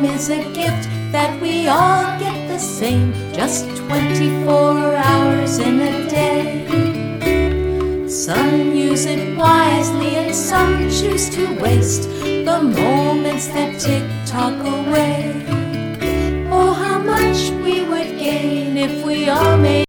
Time is a gift that we all get the same, just 24 hours in a day. Some use it wisely and some choose to waste the moments that tick-tock away. Oh, how much we would gain if we all made